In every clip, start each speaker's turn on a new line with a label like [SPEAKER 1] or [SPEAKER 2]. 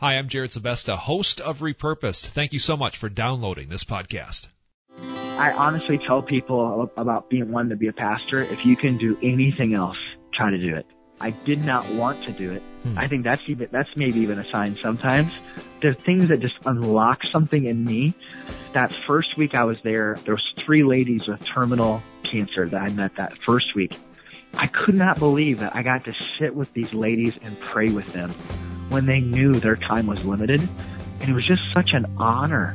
[SPEAKER 1] Hi, I'm Jared Sebesta, host of Repurposed. Thank you so much for downloading this podcast.
[SPEAKER 2] I honestly tell people about being wanting to be a pastor, if you can do anything else, try to do it. I did not want to do it. I think that's maybe even a sign sometimes. There are things that just unlock something in me. That first week I was there was 3 ladies with terminal cancer that I met that first week. I could not believe that I got to sit with these ladies and pray with them when they knew their time was limited. And it was just such an honor.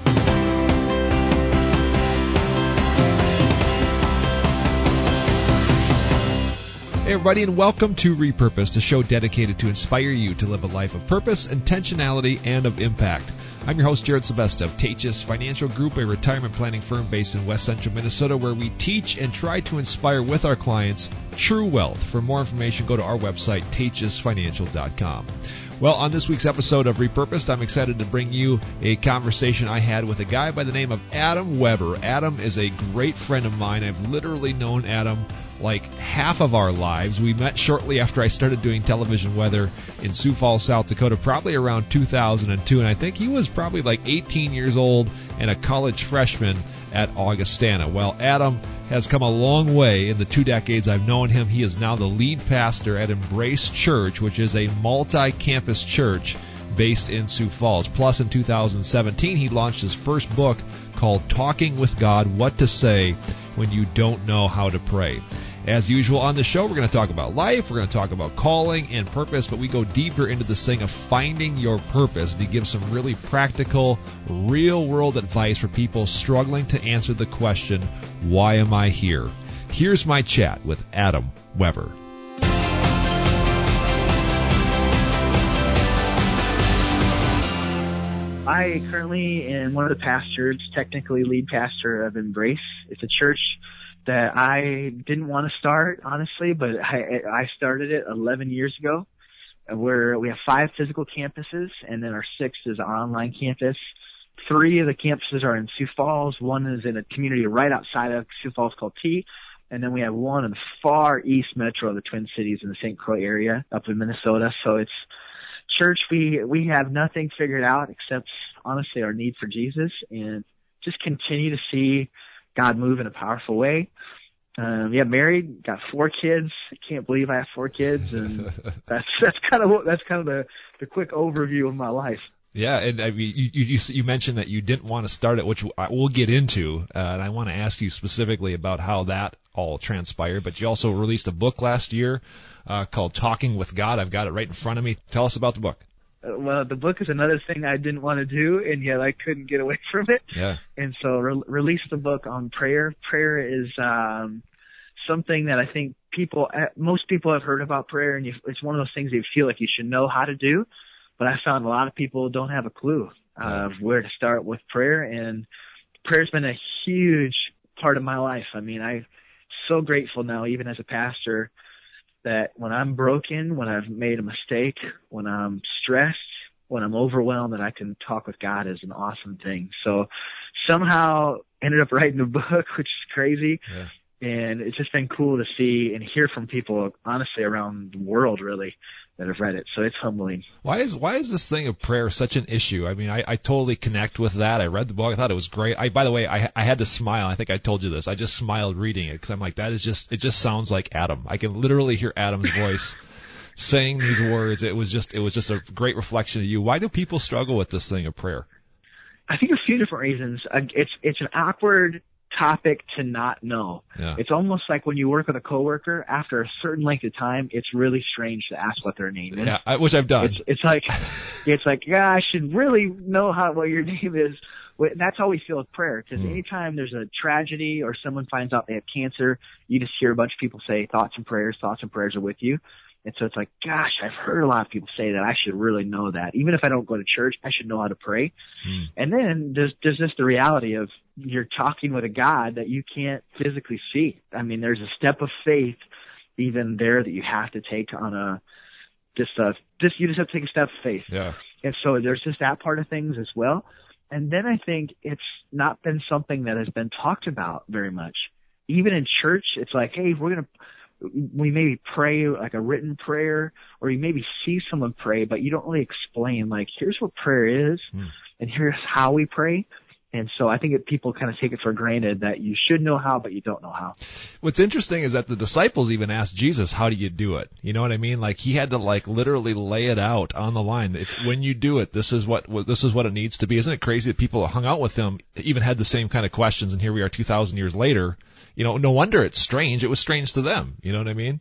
[SPEAKER 1] Hey everybody, and welcome to Repurposed, a show dedicated to inspire you to live a life of purpose, intentionality, and of impact. I'm your host, Jared Sebesta of Teachus Financial Group, a retirement planning firm based in West Central Minnesota, where we teach and try to inspire with our clients true wealth. For more information, go to our website, teachusfinancial.com. Well, on this week's episode of Repurposed, I'm excited to bring you a conversation I had with a guy by the name of Adam Weber. Adam is a great friend of mine. I've literally known Adam like half of our lives. We met shortly after I started doing television weather in Sioux Falls, South Dakota, probably around 2002, and I think he was probably like 18 years old and a college freshman at Augustana. Well, Adam has come a long way in the 2 decades I've known him. He is now the lead pastor at Embrace Church, which is a multi-campus church based in Sioux Falls. Plus, in 2017, he launched his first book called Talking with God, What to Say When You Don't Know How to Pray. As usual on the show, we're going to talk about life, we're going to talk about calling and purpose, but we go deeper into this thing of finding your purpose. And he gives some really practical, real-world advice for people struggling to answer the question, why am I here? Here's my chat with Adam Weber.
[SPEAKER 2] I currently am one of the pastors, technically lead pastor of Embrace. It's a church that I didn't want to start, honestly, but I started it 11 years ago. We have 5 physical campuses, and then our 6th is an online campus. 3 of the campuses are in Sioux Falls. 1 is in a community right outside of Sioux Falls called T. And then we have 1 in the far east metro of the Twin Cities in the St. Croix area up in Minnesota. So it's church, we have nothing figured out except, honestly, our need for Jesus and just continue to see God move in a powerful way. Married, got 4 kids. I can't believe I have 4 kids, and that's kind of the quick overview of my life.
[SPEAKER 1] Yeah, and I mean, you mentioned that you didn't want to start it, which we'll get into, and I want to ask you specifically about how that all transpired. But you also released a book last year called Talking with God. I've got it right in front of me. Tell us about the book.
[SPEAKER 2] Well, the book is another thing I didn't want to do, and yet I couldn't get away from it.
[SPEAKER 1] Yeah.
[SPEAKER 2] And so released the book on prayer. Prayer is something that I think most people have heard about prayer, and it's one of those things you feel like you should know how to do. But I found a lot of people don't have a clue of where to start with prayer, and prayer's been a huge part of my life. I mean, I'm so grateful now, even as a pastor, that when I'm broken, when I've made a mistake, when I'm stressed, when I'm overwhelmed, that I can talk with God is an awesome thing. So somehow ended up writing a book, which is crazy. Yeah. And it's just been cool to see and hear from people, honestly, around the world, really, that have read it. So it's humbling.
[SPEAKER 1] Why is this thing of prayer such an issue? I mean, I totally connect with that. I read the book. I thought it was great. By the way, I had to smile. I think I told you this. I just smiled reading it because I'm like, it just sounds like Adam. I can literally hear Adam's voice saying these words. It was just a great reflection of you. Why do people struggle with this thing of prayer?
[SPEAKER 2] I think a few different reasons. It's an awkward topic to not know. Yeah. It's almost like when you work with a coworker, after a certain length of time, it's really strange to ask what their name is.
[SPEAKER 1] Yeah, which I've done.
[SPEAKER 2] It's like, yeah, I should really know what your name is. That's how we feel with prayer, because anytime there's a tragedy or someone finds out they have cancer, you just hear a bunch of people say thoughts and prayers are with you. And so it's like, gosh, I've heard a lot of people say that I should really know that. Even if I don't go to church, I should know how to pray. And then there's just the reality of you're talking with a God that you can't physically see. I mean, there's a step of faith even there that you have to take on you just have to take a step of faith.
[SPEAKER 1] Yeah.
[SPEAKER 2] And so there's just that part of things as well. And then I think it's not been something that has been talked about very much. Even in church, it's like, hey, we're we maybe pray like a written prayer, or you maybe see someone pray, but you don't really explain, like, here's what prayer is, and here's how we pray. And so I think people kind of take it for granted that you should know how, but you don't know how.
[SPEAKER 1] What's interesting is that the disciples even asked Jesus, how do you do it? You know what I mean? Like, he had to, like, literally lay it out on the line. If, when you do it, this is what it needs to be. Isn't it crazy that people that hung out with him even had the same kind of questions, and here we are 2,000 years later. You know, no wonder it's strange. It was strange to them. You know what I mean?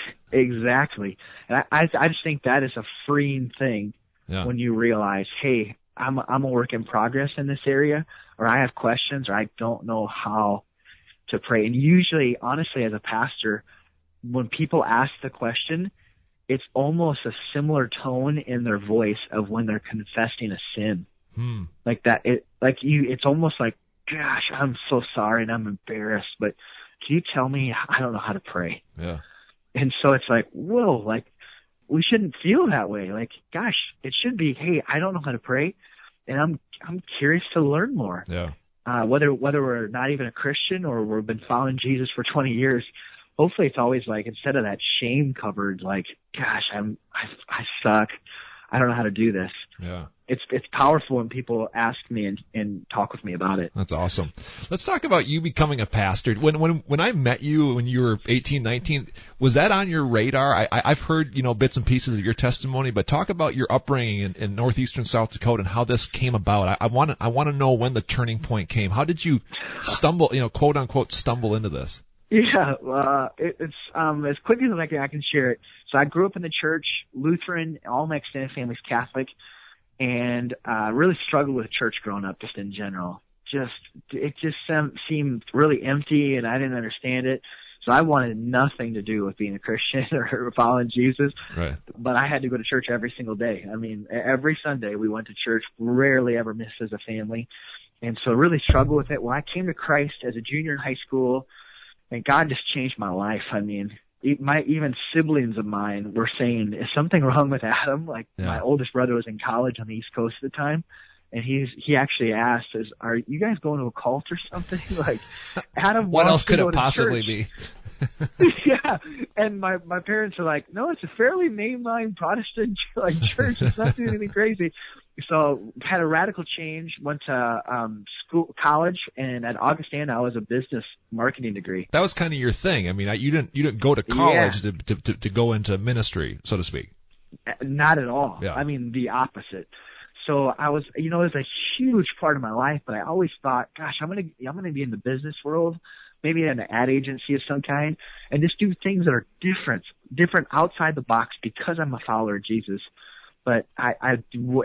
[SPEAKER 2] Exactly. And I just think that is a freeing thing when you realize, hey, I'm a work in progress in this area, or I have questions, or I don't know how to pray. And usually, honestly, as a pastor, when people ask the question, it's almost a similar tone in their voice of when they're confessing a sin. Like that, it's almost like, gosh, I'm so sorry and I'm embarrassed, but can you tell me? I don't know how to pray.
[SPEAKER 1] Yeah.
[SPEAKER 2] And so it's like, whoa, like, we shouldn't feel that way. Like, gosh, it should be, hey, I don't know how to pray, and I'm curious to learn more.
[SPEAKER 1] Yeah.
[SPEAKER 2] Whether we're not even a Christian or we've been following Jesus for 20 years, hopefully it's always like, instead of that shame covered, like, gosh, I suck. I don't know how to do this.
[SPEAKER 1] Yeah.
[SPEAKER 2] It's powerful when people ask me and talk with me about it.
[SPEAKER 1] That's awesome. Let's talk about you becoming a pastor. When I met you when you were 18, 19, was that on your radar? I've heard, bits and pieces of your testimony, but talk about your upbringing in northeastern South Dakota and how this came about. I want to know when the turning point came. How did you stumble, quote unquote, stumble into this?
[SPEAKER 2] Yeah, it's as quickly as I can share it. So I grew up in the church, Lutheran. All my extended family's Catholic, and really struggled with church growing up, just in general. It just seemed really empty, and I didn't understand it. So I wanted nothing to do with being a Christian or following Jesus.
[SPEAKER 1] Right.
[SPEAKER 2] But I had to go to church every single day. I mean, every Sunday we went to church. Rarely ever missed as a family, and so really struggled with it. When I came to Christ as a junior in high school, and God just changed my life. I mean, even siblings of mine were saying, is something wrong with Adam? Like, my oldest brother was in college on the East Coast at the time, and he actually asked, are you guys going to a cult or something? Like, Adam
[SPEAKER 1] what else
[SPEAKER 2] wants to
[SPEAKER 1] could
[SPEAKER 2] go
[SPEAKER 1] it
[SPEAKER 2] to
[SPEAKER 1] possibly
[SPEAKER 2] church.
[SPEAKER 1] be?
[SPEAKER 2] Yeah, and my parents are like, no, it's a fairly mainline Protestant like church. It's not doing anything crazy. So had a radical change. Went to college, and at Augustana I was a business marketing degree.
[SPEAKER 1] That was kind of your thing. I mean, you didn't go to college to go into ministry, so to speak.
[SPEAKER 2] Not at all.
[SPEAKER 1] Yeah.
[SPEAKER 2] I mean, the opposite. So I was, it was a huge part of my life, but I always thought, gosh, I'm gonna be in the business world, maybe in an ad agency of some kind, and just do things that are different outside the box because I'm a follower of Jesus. But I had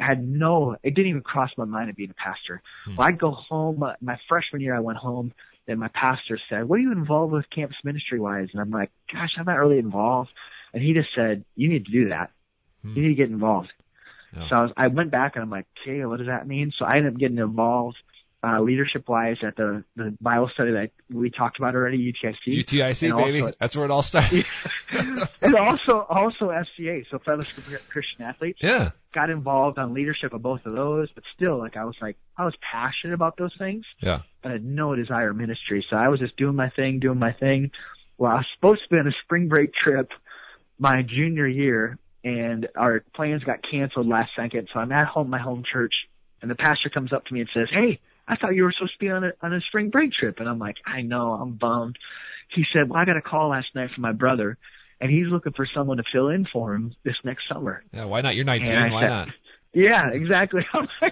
[SPEAKER 2] it didn't even cross my mind of being a pastor. Well, I'd go home, my freshman year I went home, and my pastor said, what are you involved with campus ministry-wise? And I'm like, gosh, I'm not really involved. And he just said, you need to do that. You need to get involved. Yeah. So I went back and I'm like, okay, what does that mean? So I ended up getting involved leadership-wise at the Bible study that we talked about already, UTIC.
[SPEAKER 1] UTIC, baby. That's where it all started.
[SPEAKER 2] And also FCA, so Fellowship of Christian Athletes.
[SPEAKER 1] Yeah. Got
[SPEAKER 2] involved on leadership of both of those, but still, I was passionate about those things.
[SPEAKER 1] Yeah.
[SPEAKER 2] But I had no desire ministry. So I was just doing my thing. Well, I was supposed to be on a spring break trip my junior year, and our plans got canceled last second. So I'm at my home church, and the pastor comes up to me and says, hey, I thought you were supposed to be on a spring break trip. And I'm like, I know, I'm bummed. He said, well, I got a call last night from my brother, and he's looking for someone to fill in for him this next summer.
[SPEAKER 1] Yeah, why not? You're 19, why not?
[SPEAKER 2] Yeah, exactly.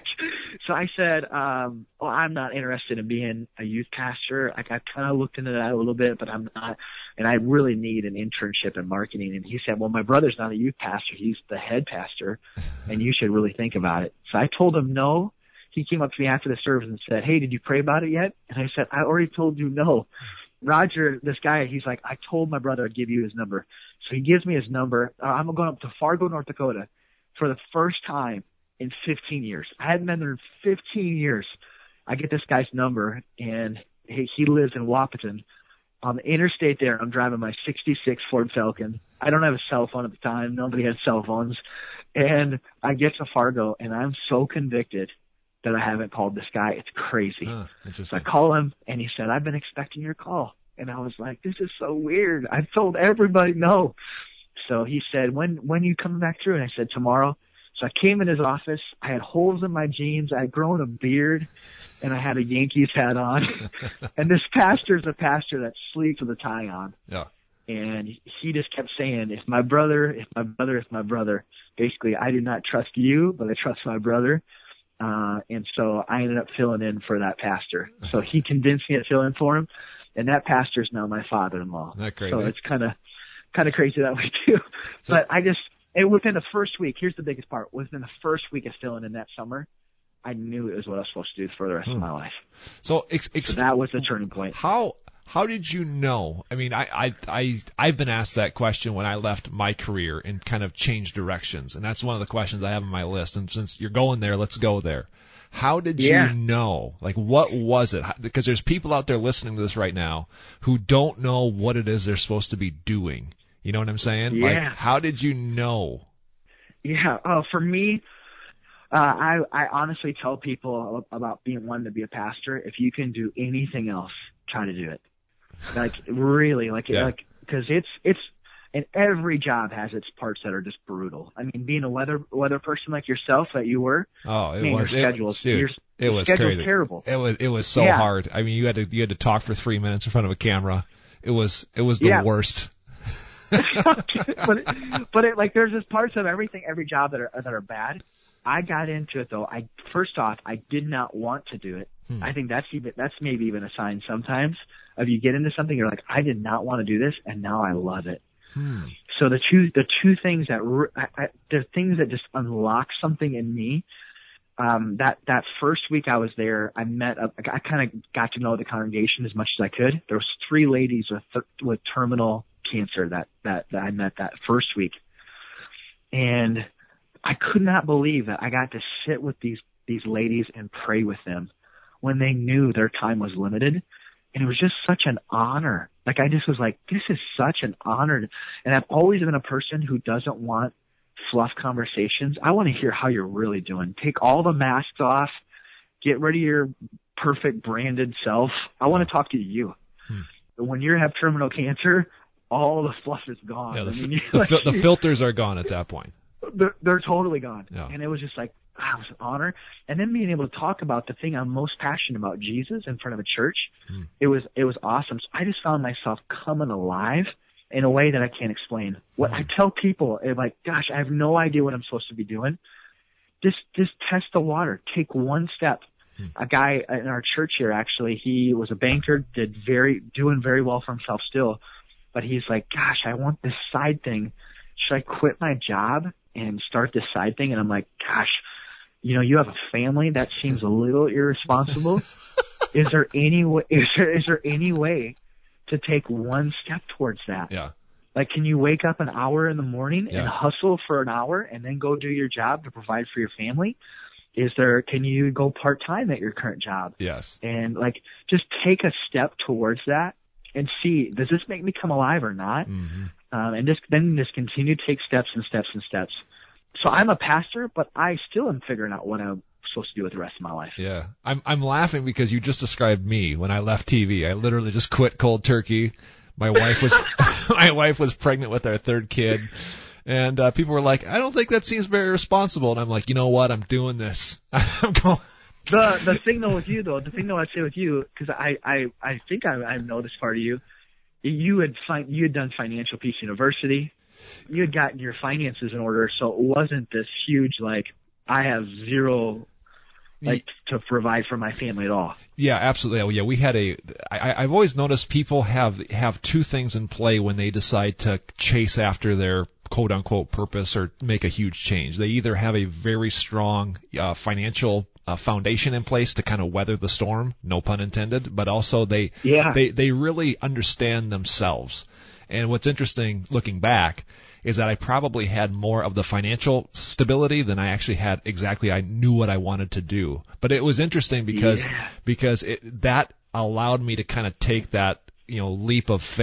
[SPEAKER 2] So I said, well, I'm not interested in being a youth pastor. I kind of looked into that a little bit, but I'm not. And I really need an internship in marketing. And he said, well, my brother's not a youth pastor. He's the head pastor, and you should really think about it. So I told him no. He came up to me after the service and said, hey, did you pray about it yet? And I said, I already told you no. Roger, this guy, he's like, I told my brother I'd give you his number. So he gives me his number. I'm going up to Fargo, North Dakota for the first time in 15 years. I hadn't been there in 15 years. I get this guy's number, and he lives in Wahpeton. On the interstate there, I'm driving my 66 Ford Falcon. I don't have a cell phone at the time. Nobody had cell phones. And I get to Fargo, and I'm so convicted that I haven't called this guy. It's crazy.
[SPEAKER 1] Interesting.
[SPEAKER 2] So I call him, and he said, I've been expecting your call. And I was like, this is so weird. I've told everybody no. So he said, when you coming back through? And I said, tomorrow. So I came in his office. I had holes in my jeans. I had grown a beard, and I had a Yankees hat on. And this pastor's a pastor that sleeps with a tie on.
[SPEAKER 1] Yeah.
[SPEAKER 2] And he just kept saying, if my brother. Basically, I do not trust you, but I trust my brother. And so I ended up filling in for that pastor. So he convinced me to fill in for him. And that pastor is now my father-in-law.
[SPEAKER 1] Isn't that crazy?
[SPEAKER 2] So it's kind of crazy that way too. But within the first week, here's the biggest part. Within the first week of filling in that summer, I knew it was what I was supposed to do for the rest of my life.
[SPEAKER 1] So
[SPEAKER 2] that was the turning point.
[SPEAKER 1] How did you know? I mean, I've been asked that question when I left my career and kind of changed directions, and that's one of the questions I have on my list. And since you're going there, let's go there. How did you know? Like, what was it? Because there's people out there listening to this right now who don't know what it is they're supposed to be doing. You know what I'm saying?
[SPEAKER 2] Yeah.
[SPEAKER 1] Like, how did you know?
[SPEAKER 2] Yeah. For me, I honestly tell people about wanting to be a pastor. If you can do anything else, try to do it. Like, really, because it's and every job has its parts that are just brutal. I mean, being a weather person like yourself that you were.
[SPEAKER 1] Oh, it
[SPEAKER 2] was
[SPEAKER 1] crazy.
[SPEAKER 2] Terrible.
[SPEAKER 1] It was so hard. I mean, you had to talk for 3 minutes in front of a camera. It was the worst.
[SPEAKER 2] but there's just parts of every job that are bad. I got into it though. First off, I did not want to do it. I think that's maybe even a sign sometimes of you get into something, you're like, I did not want to do this, and now I love it. So the two things the things that just unlock something in me. That first week I was there, I kind of got to know the congregation as much as I could. There was 3 ladies with terminal cancer that I met that first week, and I could not believe that I got to sit with these ladies and pray with them when they knew their time was limited. And it was just such an honor. Like, I just was like, this is such an honor. And I've always been a person who doesn't want fluff conversations. I want to hear how you're really doing. Take all the masks off. Get rid of your perfect branded self. I want to talk to you. When you have terminal cancer, all the fluff is gone.
[SPEAKER 1] Yeah, the filters are gone at that point.
[SPEAKER 2] They're totally gone.
[SPEAKER 1] Yeah.
[SPEAKER 2] And it was just like, wow, it was an honor. And then being able to talk about the thing I'm most passionate about, Jesus, in front of a church, it was awesome. So I just found myself coming alive in a way that I can't explain. What I tell people, like, gosh, I have no idea what I'm supposed to be doing. Just test the water. Take one step. A guy in our church here, actually, he was a banker, doing very well for himself still. But he's like, gosh, I want this side thing. Should I quit my job and start this side thing? And I'm like, gosh, you have a family. That seems a little irresponsible. Is there any way to take one step towards that?
[SPEAKER 1] Yeah.
[SPEAKER 2] Like, can you wake up an hour in the morning and hustle for an hour and then go do your job to provide for your family? Can you go part-time at your current job?
[SPEAKER 1] Yes.
[SPEAKER 2] And just take a step towards that and see, does this make me come alive or not? And just continue to take steps and steps and steps. So I'm a pastor, but I still am figuring out what I'm supposed to do with the rest of my life.
[SPEAKER 1] Yeah. I'm laughing because you just described me when I left TV. I literally just quit cold turkey. My wife was pregnant with our 3rd kid. And people were like, I don't think that seems very responsible. And I'm like, you know what? I'm doing this. I'm going.
[SPEAKER 2] The thing though with you though, the thing though I'd say with you, because I think I know this part of you. You had done Financial Peace University. You had gotten your finances in order, so it wasn't this huge I have zero to provide for my family at all.
[SPEAKER 1] Yeah, absolutely. Oh, yeah, we had I've always noticed people have 2 things in play when they decide to chase after their quote unquote purpose or make a huge change. They either have a very strong financial foundation in place to kind of weather the storm, no pun intended, but also they really understand themselves. And what's interesting looking back is that I probably had more of the financial stability than I actually had I knew what I wanted to do. But it was interesting because that allowed me to kind of take that leap of faith,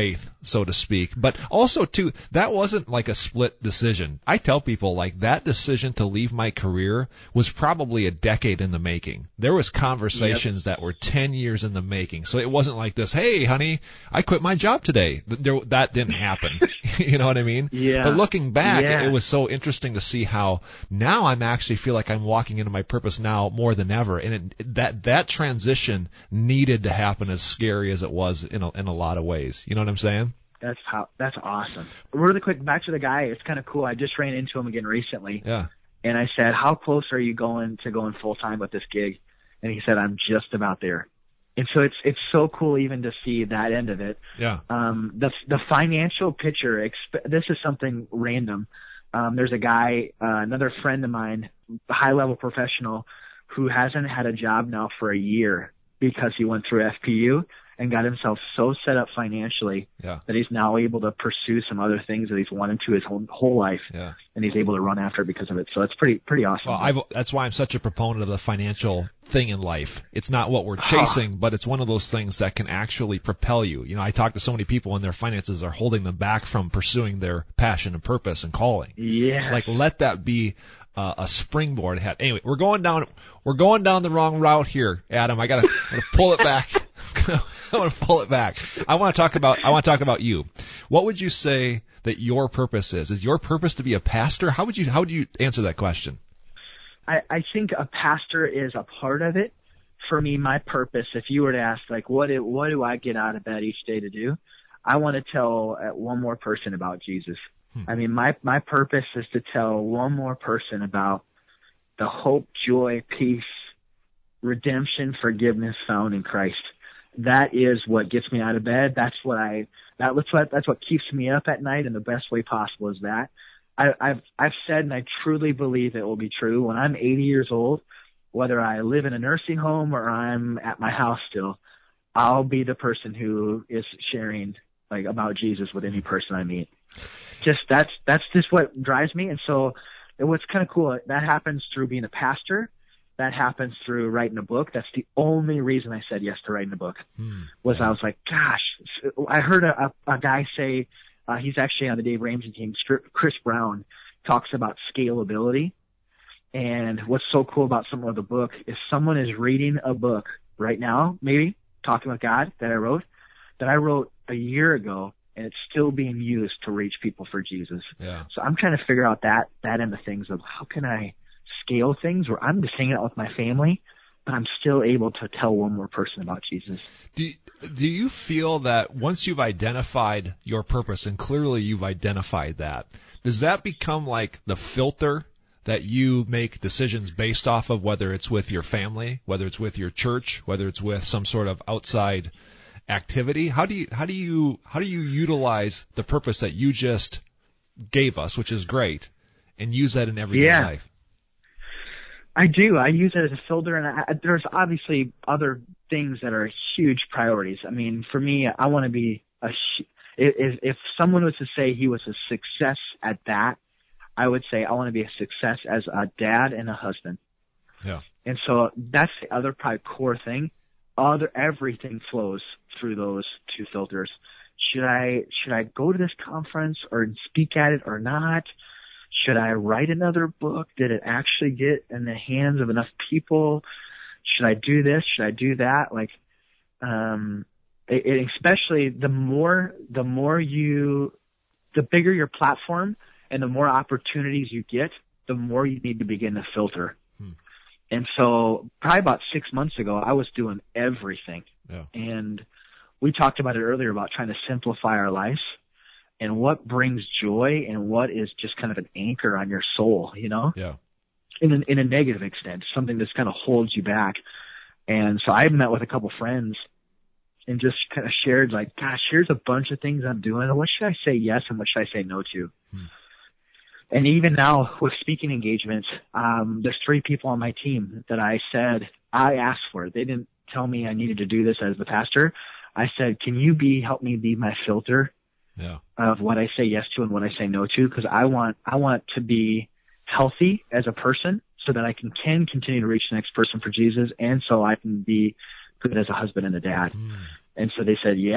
[SPEAKER 1] so to speak. But also, too, that wasn't like a split decision. I tell people, like, that decision to leave my career was probably a decade in the making. There was conversations that were 10 years in the making. So it wasn't like this, hey, honey, I quit my job today. That didn't happen. You know what I mean?
[SPEAKER 2] Yeah.
[SPEAKER 1] But looking back,
[SPEAKER 2] Yeah.
[SPEAKER 1] it was so interesting to see how now I'm actually feel like I'm walking into my purpose now more than ever. And that transition needed to happen, as scary as it was in a lot of ways. You know what I'm saying?
[SPEAKER 2] That's awesome. Really quick, back to the guy. It's kind of cool. I just ran into him again recently.
[SPEAKER 1] Yeah.
[SPEAKER 2] And I said, how close are you going full time with this gig? And he said, I'm just about there. And so it's so cool even to see that end of it.
[SPEAKER 1] Yeah.
[SPEAKER 2] The financial picture, this is something random. There's a guy, another friend of mine, a high level professional, who hasn't had a job now for a year because he went through FPU and got himself so set up financially that he's now able to pursue some other things that he's wanted to his whole life.
[SPEAKER 1] Yeah. And
[SPEAKER 2] he's able to run after it because of it. So it's pretty awesome.
[SPEAKER 1] Well, that's why I'm such a proponent of the financial thing in life. It's not what we're chasing, but it's one of those things that can actually propel you. You know, I talk to so many people and their finances are holding them back from pursuing their passion and purpose and calling.
[SPEAKER 2] Yeah.
[SPEAKER 1] Like, let that be a springboard. Anyway, we're going down the wrong route here, Adam. I'm gonna pull it back. I want to pull it back. I want to talk about you. What would you say that your purpose is? Is your purpose to be a pastor? How would you answer that question?
[SPEAKER 2] I think a pastor is a part of it. For me, my purpose, if you were to ask, like, what do I get out of bed each day to do? I want to tell one more person about Jesus. I mean, my purpose is to tell one more person about the hope, joy, peace, redemption, forgiveness found in Christ. That is what gets me out of bed. That's what keeps me up at night in the best way possible is that. I've said, and I truly believe it will be true, when I'm 80 years old, whether I live in a nursing home or I'm at my house still, I'll be the person who is sharing like about Jesus with any person I meet. That's just what drives me. And so what's kind of cool, that happens through being a pastor. That happens through writing a book. That's the only reason I said yes to writing a book. I was like, gosh, I heard a guy say, he's actually on the Dave Ramsey team, Chris Brown, talks about scalability. And what's so cool about some of the book is someone is reading a book right now, maybe talking with God that I wrote a year ago, and it's still being used to reach people for Jesus.
[SPEAKER 1] Yeah.
[SPEAKER 2] So I'm trying to figure out that end of things of how can I scale things where I'm just hanging out with my family, but I'm still able to tell one more person about Jesus.
[SPEAKER 1] Do you feel that once you've identified your purpose, and clearly you've identified that, does that become like the filter that you make decisions based off of, whether it's with your family, whether it's with your church, whether it's with some sort of outside activity? How do you utilize the purpose that you just gave us, which is great, and use that in everyday life?
[SPEAKER 2] I do. I use it as a filter, and there's obviously other things that are huge priorities. I mean, for me, I want to be if someone was to say he was a success at that, I would say I want to be a success as a dad and a husband.
[SPEAKER 1] Yeah.
[SPEAKER 2] And so that's the other probably core thing. Everything flows through those two filters. Should I go to this conference or speak at it or not? Should I write another book? Did it actually get in the hands of enough people? Should I do this? Should I do that? Like, especially the bigger your platform and the more opportunities you get, the more you need to begin to filter. And so probably about 6 months ago, I was doing everything.
[SPEAKER 1] Yeah.
[SPEAKER 2] And we talked about it earlier about trying to simplify our lives and what brings joy and what is just kind of an anchor on your soul, you know?
[SPEAKER 1] Yeah.
[SPEAKER 2] In a negative extent, something that's kind of holds you back. And so I met with a couple friends and just kind of shared like, gosh, here's a bunch of things I'm doing. What should I say yes and what should I say no to? And even now with speaking engagements, there's 3 people on my team that I asked for. They didn't tell me I needed to do this as the pastor. I said, can you help me be my filter of what I say yes to and what I say no to? Because I want to be healthy as a person so that I can continue to reach the next person for Jesus, and so I can be good as a husband and a dad. And so they said, yeah.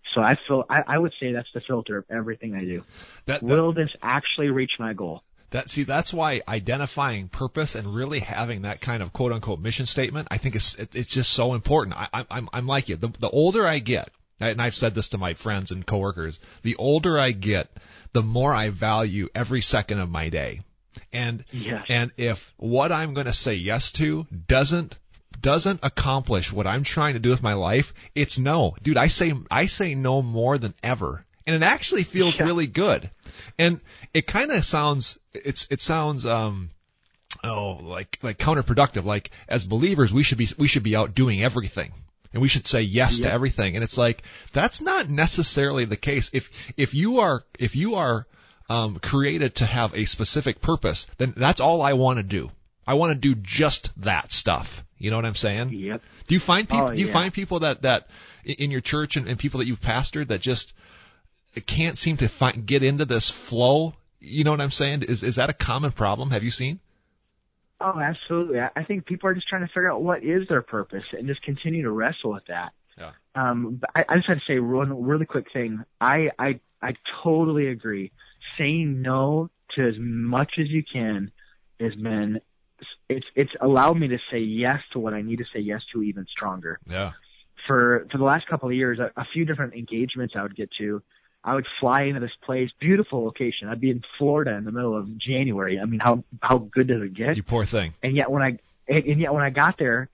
[SPEAKER 2] So I would say that's the filter of everything I do.
[SPEAKER 1] That
[SPEAKER 2] Will this actually reach my goal?
[SPEAKER 1] That's why identifying purpose and really having that kind of quote unquote mission statement, I think it's just so important. I'm like you. The older I get, and I've said this to my friends and coworkers, the older I get, the more I value every second of my day. And
[SPEAKER 2] yes.
[SPEAKER 1] And if what I'm going to say yes to doesn't accomplish what I'm trying to do with my life, it's no. Dude, I say no more than ever. And it actually feels really good. And it kind of sounds, it sounds, like counterproductive. Like as believers, we should be out doing everything. And we should say yes to everything. And it's like, that's not necessarily the case. If you are created to have a specific purpose, then that's all I want to do. I want to do just that stuff. You know what I'm saying?
[SPEAKER 2] Yep.
[SPEAKER 1] Do you find people? Do you find people that in your church and people that you've pastored that just can't seem to get into this flow? You know what I'm saying? Is that a common problem? Have you seen?
[SPEAKER 2] Oh, absolutely. I think people are just trying to figure out what is their purpose and just continue to wrestle with that.
[SPEAKER 1] Yeah.
[SPEAKER 2] But I just had to say one really quick thing. I totally agree. Saying no to as much as you can has been, it's allowed me to say yes to what I need to say yes to even stronger.
[SPEAKER 1] Yeah.
[SPEAKER 2] For the last couple of years, a few different engagements I would get to, I would fly into this place, beautiful location. I'd be in Florida in the middle of January. I mean, how good does it get?
[SPEAKER 1] You poor thing.
[SPEAKER 2] And yet when I got there,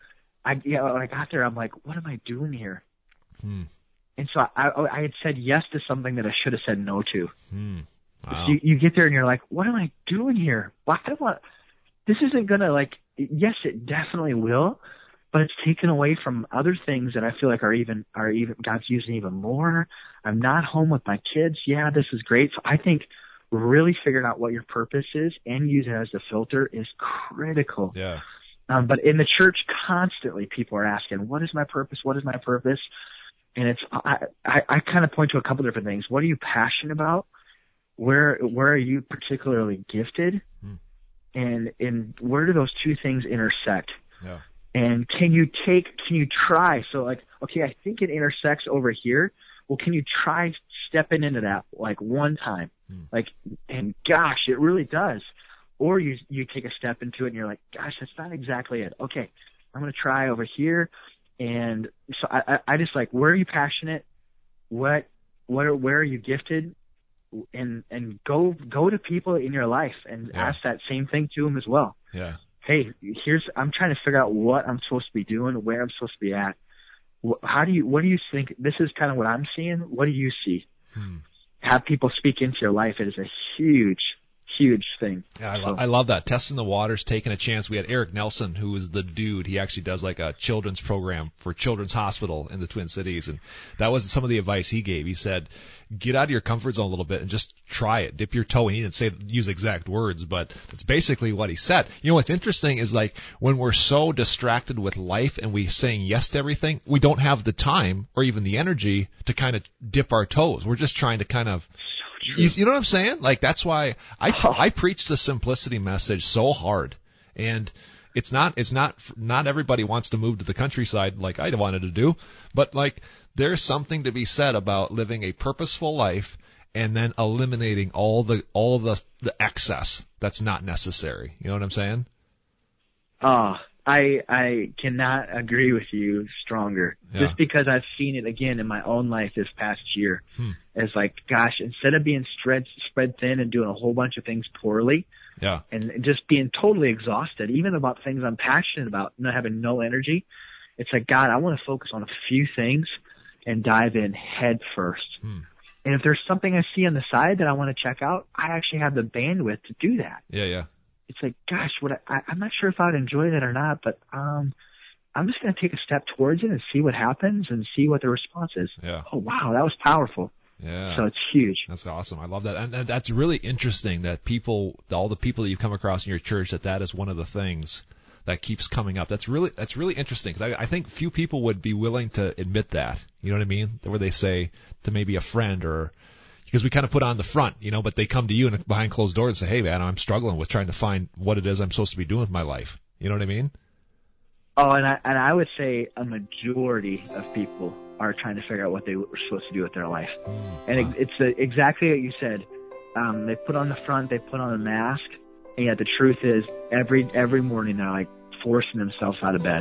[SPEAKER 2] I'm like, what am I doing here? And so I had said yes to something that I should have said no to.
[SPEAKER 1] Wow.
[SPEAKER 2] So you get there and you're like, what am I doing here? Well, I don't want. This isn't gonna yes, it definitely will, but it's taken away from other things that I feel like are even God's using even more. I'm not home with my kids. Yeah, this is great. So I think really figuring out what your purpose is and use it as a filter is critical.
[SPEAKER 1] Yeah.
[SPEAKER 2] But in the church, constantly people are asking, what is my purpose? What is my purpose? And I kind of point to a couple different things. What are you passionate about? Where are you particularly gifted? And where do those two things intersect?
[SPEAKER 1] Yeah.
[SPEAKER 2] And can you try? So like, okay, I think it intersects over here. Well, can you try stepping into that like one time? And gosh, it really does. Or you take a step into it and you're like, gosh, that's not exactly it. Okay, I'm going to try over here. And so I just like, where are you passionate? Where are you gifted? And go to people in your life and ask that same thing to them as well.
[SPEAKER 1] Yeah.
[SPEAKER 2] Hey, I'm trying to figure out what I'm supposed to be doing, where I'm supposed to be at. What do you think? This is kind of what I'm seeing. What do you see? Have people speak into your life. It is a huge thing.
[SPEAKER 1] Yeah, I love that. Testing the waters, taking a chance. We had Eric Nelson, who is the dude. He actually does like a children's program for Children's Hospital in the Twin Cities. And that was some of the advice he gave. He said, get out of your comfort zone a little bit and just try it. Dip your toe in. He didn't use exact words, but that's basically what he said. You know, what's interesting is like when we're so distracted with life and we're saying yes to everything, we don't have the time or even the energy to kind of dip our toes. We're just trying to kind of, you know what I'm saying? Like that's why I preach the simplicity message so hard, and it's not everybody wants to move to the countryside like I wanted to do, but like there's something to be said about living a purposeful life and then eliminating all the excess that's not necessary. You know what I'm saying?
[SPEAKER 2] I cannot agree with you stronger.
[SPEAKER 1] Yeah.
[SPEAKER 2] Just because I've seen it again in my own life this past year. It's like, gosh, instead of being spread thin and doing a whole bunch of things poorly, and just being totally exhausted, even about things I'm passionate about, not having no energy, it's like, God, I want to focus on a few things and dive in head first. And if there's something I see on the side that I want to check out, I actually have the bandwidth to do that.
[SPEAKER 1] Yeah.
[SPEAKER 2] It's like, gosh, I'm not sure if I'd enjoy that or not, but I'm just going to take a step towards it and see what happens and see what the response is.
[SPEAKER 1] Yeah.
[SPEAKER 2] Oh, wow, that was powerful.
[SPEAKER 1] Yeah.
[SPEAKER 2] So it's huge.
[SPEAKER 1] That's awesome. I love that. And that's really interesting that all the people that you come across in your church, that is one of the things that keeps coming up. That's really interesting, because I think few people would be willing to admit that. You know what I mean? Where they say to maybe a friend, or because we kind of put on the front, you know, but they come to you and behind closed doors and say, hey man, I'm struggling with trying to find what it is I'm supposed to be doing with my life. You know what I mean?
[SPEAKER 2] Oh, and I would say a majority of people are trying to figure out what they were supposed to do with their life. And it's exactly what you said. They put on the front, they put on a mask, and yet the truth is every morning they're like forcing themselves out of bed.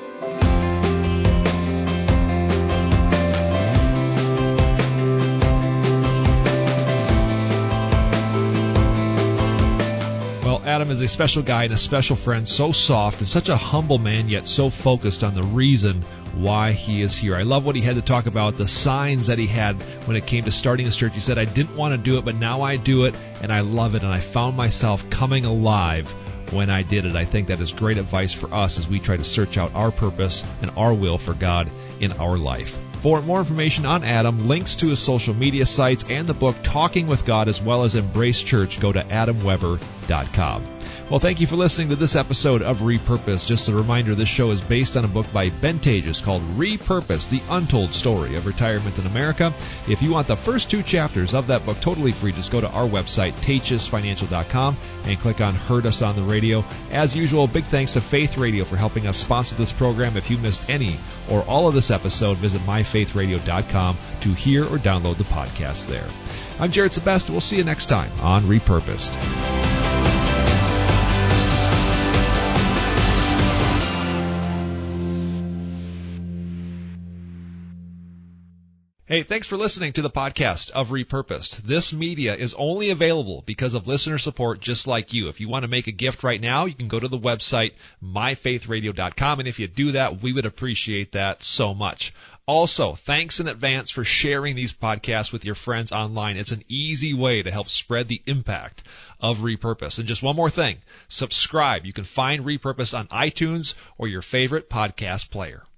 [SPEAKER 1] Adam is a special guy and a special friend, so soft and such a humble man, yet so focused on the reason why he is here. I love what he had to talk about, the signs that he had when it came to starting his church. He said, I didn't want to do it, but now I do it, and I love it, and I found myself coming alive when I did it. I think that is great advice for us as we try to search out our purpose and our will for God in our life. For more information on Adam, links to his social media sites, and the book Talking with God, as well as Embrace Church, go to adamweber.com. Well, thank you for listening to this episode of Repurpose. Just a reminder, this show is based on a book by Ben Tages called Repurpose, The Untold Story of Retirement in America. If you want the first 2 chapters of that book totally free, just go to our website, tachesfinancial.com, and click on Heard Us on the Radio. As usual, big thanks to Faith Radio for helping us sponsor this program. If you missed any or all of this episode, visit myfaithradio.com to hear or download the podcast there. I'm Jared Sebest. We'll see you next time on Repurposed. Hey, thanks for listening to the podcast of Repurposed. This media is only available because of listener support just like you. If you want to make a gift right now, you can go to the website, myfaithradio.com, and if you do that, we would appreciate that so much. Also, thanks in advance for sharing these podcasts with your friends online. It's an easy way to help spread the impact of Repurpose. And just one more thing, subscribe. You can find Repurpose on iTunes or your favorite podcast player.